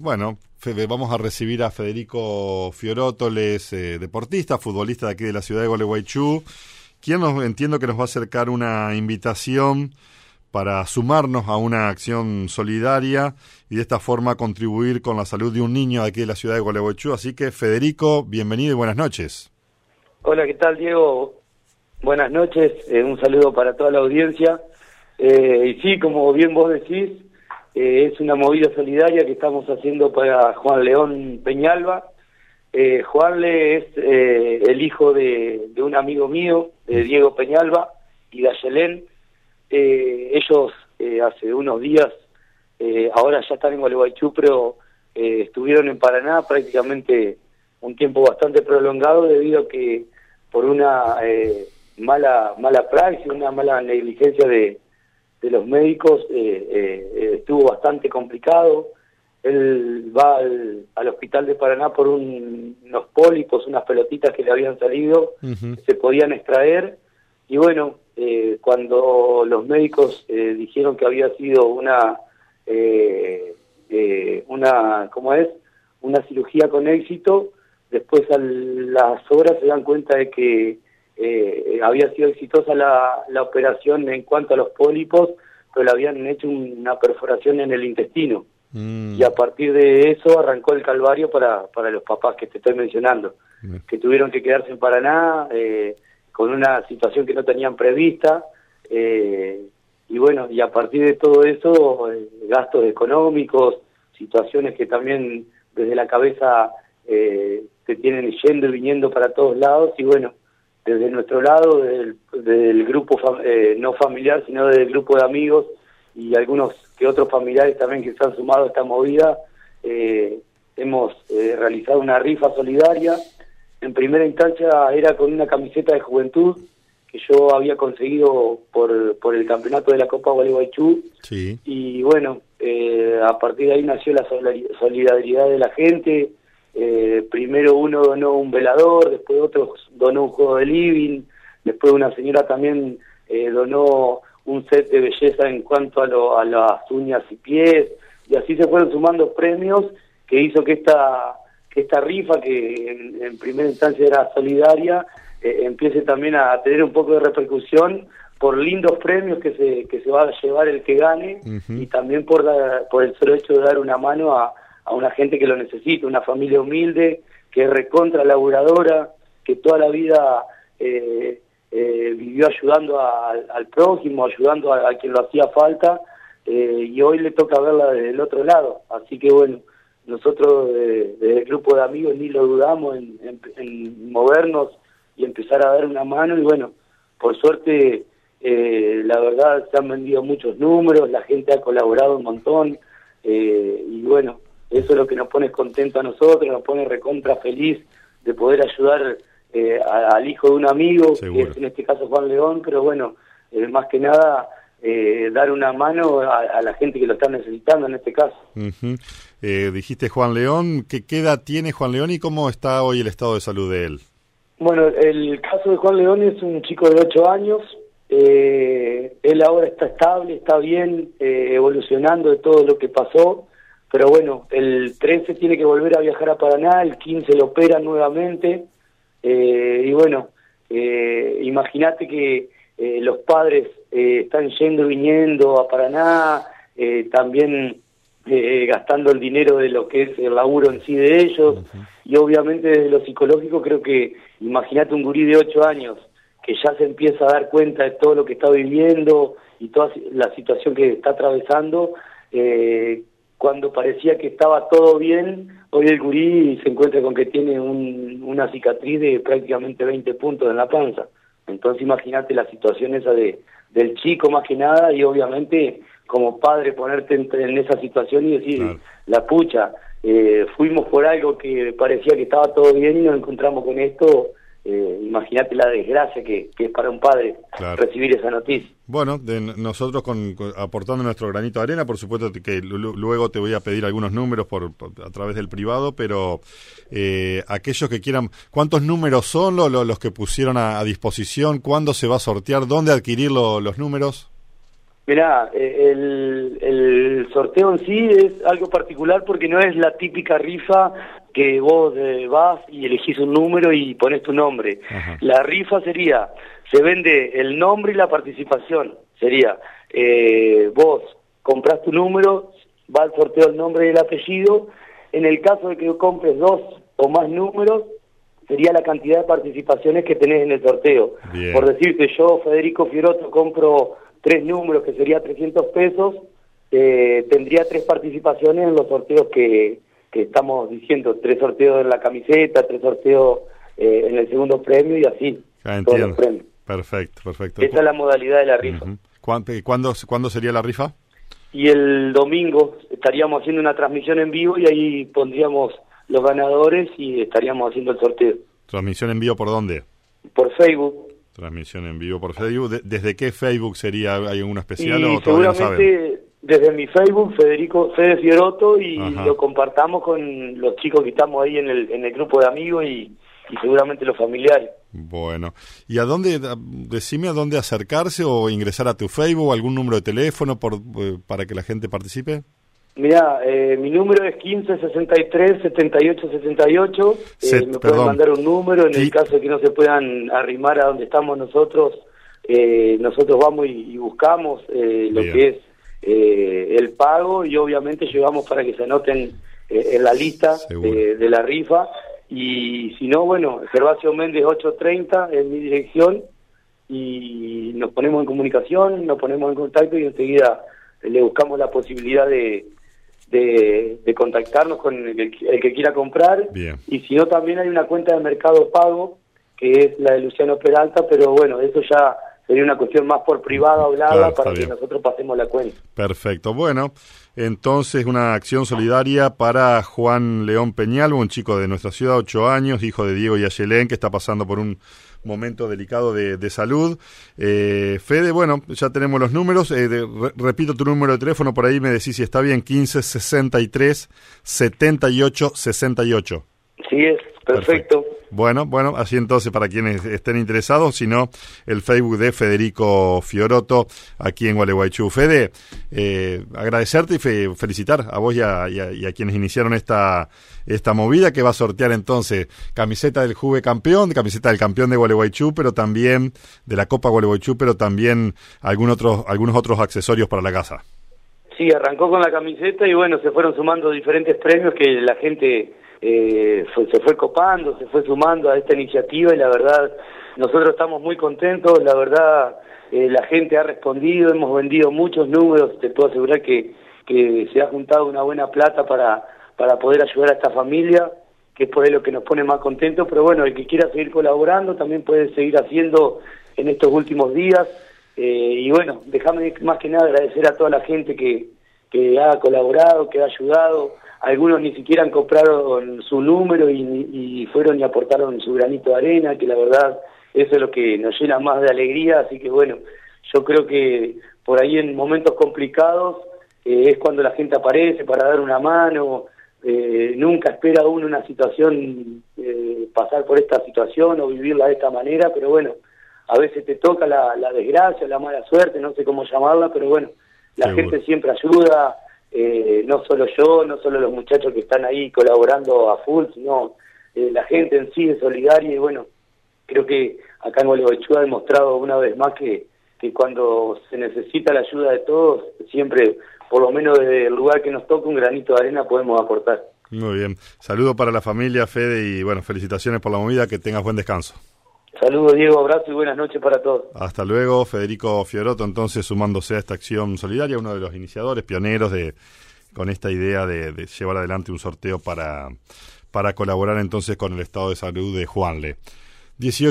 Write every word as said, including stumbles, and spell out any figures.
bueno, Fede, vamos a recibir a Federico Fiorotoles, eh, deportista, futbolista de aquí de la ciudad de Gualeguaychú, quien nos, entiendo que nos va a acercar una invitación para sumarnos a una acción solidaria y de esta forma contribuir con la salud de un niño de aquí de la ciudad de Gualeguaychú. Así que, Federico, bienvenido y buenas noches. Hola, ¿qué tal, Diego? Buenas noches, eh, un saludo para toda la audiencia. Eh, y sí, como bien vos decís, eh, es una movida solidaria que estamos haciendo para Juan León Peñalba. Eh, Juanle es eh, el hijo de, de un amigo mío, de Diego Peñalba y de Ayelén. Eh, ellos eh, hace unos días, eh, ahora ya están en Gualeguaychú, pero eh, estuvieron en Paraná prácticamente un tiempo bastante prolongado debido a que por una eh, mala mala praxis, una mala negligencia de, de los médicos, eh, eh, estuvo bastante complicado. Él va al, al hospital de Paraná por un, unos pólipos, unas pelotitas que le habían salido, uh-huh. que se podían extraer, y bueno, eh, cuando los médicos eh, dijeron que había sido una, eh, eh, una, ¿cómo es? Una cirugía con éxito, después a las horas se dan cuenta de que eh, había sido exitosa la, la operación en cuanto a los pólipos, pero le habían hecho una perforación en el intestino. Mm. Y a partir de eso arrancó el calvario para, para los papás que te estoy mencionando, mm. que tuvieron que quedarse en Paraná eh, con una situación que no tenían prevista, eh, y bueno, y a partir de todo eso, eh, gastos económicos, situaciones que también desde la cabeza eh, te tienen yendo y viniendo para todos lados, y bueno, desde nuestro lado, del, del grupo fam- eh, no familiar, sino del grupo de amigos y algunos que otros familiares también que se han sumado a esta movida, eh, hemos eh, realizado una rifa solidaria. En primera instancia era con una camiseta de juventud que yo había conseguido por, por el campeonato de la Copa Gualeguaychú, sí. Y bueno, eh, a partir de ahí nació la solidaridad de la gente. Eh, primero uno donó un velador, después otro donó un juego de living, después una señora también eh, donó un set de belleza en cuanto a, lo, a las uñas y pies, y así se fueron sumando premios que hizo que esta que esta rifa, que en, en primera instancia era solidaria, eh, empiece también a tener un poco de repercusión por lindos premios que se que se va a llevar el que gane, uh-huh. y también por, la, por el solo hecho de dar una mano a, a una gente que lo necesita, una familia humilde, que es recontra laburadora, que toda la vida eh, eh, vivió ayudando a, al prójimo, ayudando a, a quien lo hacía falta, eh, y hoy le toca verla desde el otro lado. Así que bueno, nosotros eh, desde el grupo de amigos ni lo dudamos en, en, en movernos y empezar a dar una mano, y bueno, por suerte, eh, la verdad se han vendido muchos números, la gente ha colaborado un montón, eh, y bueno, eso es lo que nos pone contento a nosotros, nos pone recontra feliz de poder ayudar eh, a, al hijo de un amigo, Seguro. que es en este caso Juan León, pero bueno, eh, más que nada eh, dar una mano a, a la gente que lo está necesitando en este caso. Uh-huh. Eh, dijiste Juan León, ¿qué, ¿qué edad tiene Juan León y cómo está hoy el estado de salud de él? Bueno, el caso de Juan León es un chico de ocho años, eh, él ahora está estable, está bien, eh, evolucionando de todo lo que pasó. Pero bueno, el trece tiene que volver a viajar a Paraná, el quince lo operan nuevamente, eh, y bueno, eh, imagínate que eh, los padres eh, están yendo y viniendo a Paraná, eh, también eh, gastando el dinero de lo que es el laburo en sí de ellos, uh-huh. y obviamente desde lo psicológico creo que, imagínate un gurí de ocho años, que ya se empieza a dar cuenta de todo lo que está viviendo y toda la situación que está atravesando, eh, cuando parecía que estaba todo bien, hoy el gurí se encuentra con que tiene un, una cicatriz de prácticamente veinte puntos en la panza. Entonces imagínate la situación esa de del chico más que nada, y obviamente como padre ponerte en, en esa situación y decir, claro. la pucha, eh, fuimos por algo que parecía que estaba todo bien y nos encontramos con esto. Eh, imagínate la desgracia que, que es para un padre, claro. recibir esa noticia. Bueno, de nosotros con, con, aportando nuestro granito de arena, por supuesto que l- luego te voy a pedir algunos números por, por a través del privado, pero eh, aquellos que quieran, ¿cuántos números son lo, lo, los que pusieron a, a disposición? ¿Cuándo se va a sortear? ¿Dónde adquirir lo, los números? Mirá, eh, el, el sorteo en sí es algo particular porque no es la típica rifa que vos eh, vas y elegís un número y pones tu nombre. Ajá. La rifa sería, se vende el nombre y la participación. Sería, eh, vos comprás tu número, va al sorteo el nombre y el apellido. En el caso de que compres dos o más números, sería la cantidad de participaciones que tenés en el sorteo. Bien. Por decirte, yo, Federico Fiorotto, compro tres números, que sería trescientos pesos, eh, tendría tres participaciones en los sorteos que, que estamos diciendo, tres sorteos en la camiseta, tres sorteos eh, en el segundo premio y así, ah, todos los premios. Perfecto, perfecto. Esa es la modalidad de la rifa. Uh-huh. ¿Cuándo, cuándo, ¿Cuándo sería la rifa? Y el domingo estaríamos haciendo una transmisión en vivo y ahí pondríamos los ganadores y estaríamos haciendo el sorteo. ¿Transmisión en vivo por dónde? Por Facebook. Transmisión en vivo por Facebook. ¿Desde qué Facebook sería? ¿Hay alguno especial y o todavía no saben? Seguramente desde mi Facebook, Federico Fede Fiorotto, y Ajá. lo compartamos con los chicos que estamos ahí en el, en el grupo de amigos y, y seguramente los familiares. Bueno, ¿y a dónde, decime a dónde acercarse o ingresar a tu Facebook, algún número de teléfono por, eh, para que la gente participe? Mirá, eh, mi número es quince sesenta y tres setenta y ocho sesenta y ocho, Se, eh, me perdón. pueden mandar un número, en sí. el caso de que no se puedan arrimar a donde estamos nosotros, eh, nosotros vamos y, y buscamos eh, lo Bien. que es eh, el pago y obviamente llevamos para que se anoten eh, en la lista eh, de la rifa. Y si no, bueno, Gervasio Méndez ocho treinta es mi dirección y nos ponemos en comunicación, nos ponemos en contacto y enseguida le buscamos la posibilidad de, de, de contactarnos con el, el que quiera comprar. Bien. Y si no, también hay una cuenta de Mercado Pago, que es la de Luciano Peralta, pero bueno, eso ya sería una cuestión más por privada hablarla claro, para que nosotros pasemos la cuenta. Perfecto. Bueno, entonces una acción solidaria para Juan León Peñalba, un chico de nuestra ciudad, ocho años, hijo de Diego y Ayelén, que está pasando por un momento delicado de, de salud. Eh, Fede, bueno, ya tenemos los números. Eh, de, re, repito tu número de teléfono, por ahí me decís si está bien, quince sesenta y tres setenta y ocho sesenta y ocho. Sí, es perfecto. perfecto. Bueno, bueno, así entonces para quienes estén interesados, si no, el Facebook de Federico Fiorotto aquí en Gualeguaychú. Fede, eh, agradecerte y fe, felicitar a vos y a, y, a, y a quienes iniciaron esta esta movida que va a sortear entonces camiseta del Juve campeón, camiseta del campeón de Gualeguaychú, pero también de la Copa Gualeguaychú, pero también algún otro, algunos otros accesorios para la casa. Sí, arrancó con la camiseta y bueno, se fueron sumando diferentes premios que la gente eh, fue, se fue copando, se fue sumando a esta iniciativa y la verdad, nosotros estamos muy contentos, la verdad, eh, la gente ha respondido, hemos vendido muchos números, te puedo asegurar que, que se ha juntado una buena plata para, para poder ayudar a esta familia, que es por ahí lo que nos pone más contentos, pero bueno, el que quiera seguir colaborando también puede seguir haciendo en estos últimos días. Eh, y bueno, déjame más que nada agradecer a toda la gente que, que ha colaborado, que ha ayudado. Algunos ni siquiera han comprado su número y, y fueron y aportaron su granito de arena, que la verdad eso es lo que nos llena más de alegría. Así que bueno, yo creo que por ahí en momentos complicados eh, es cuando la gente aparece para dar una mano. Eh, nunca espera uno una situación, eh, pasar por esta situación o vivirla de esta manera, pero bueno, a veces te toca la, la desgracia, la mala suerte, no sé cómo llamarla, pero bueno, la Seguro. gente siempre ayuda, eh, no solo yo, no solo los muchachos que están ahí colaborando a full, sino eh, la gente en sí es solidaria y bueno, creo que acá en Gualeguaychú ha demostrado una vez más que, que cuando se necesita la ayuda de todos, siempre, por lo menos desde el lugar que nos toca, un granito de arena podemos aportar. Muy bien, saludo para la familia, Fede, y bueno, felicitaciones por la movida, que tengas buen descanso. Saludos, Diego, abrazo y buenas noches para todos. Hasta luego, Federico Fiorotto, entonces sumándose a esta acción solidaria, uno de los iniciadores, pioneros de con esta idea de, de llevar adelante un sorteo para, para colaborar entonces con el estado de salud de Juanle. dieciocho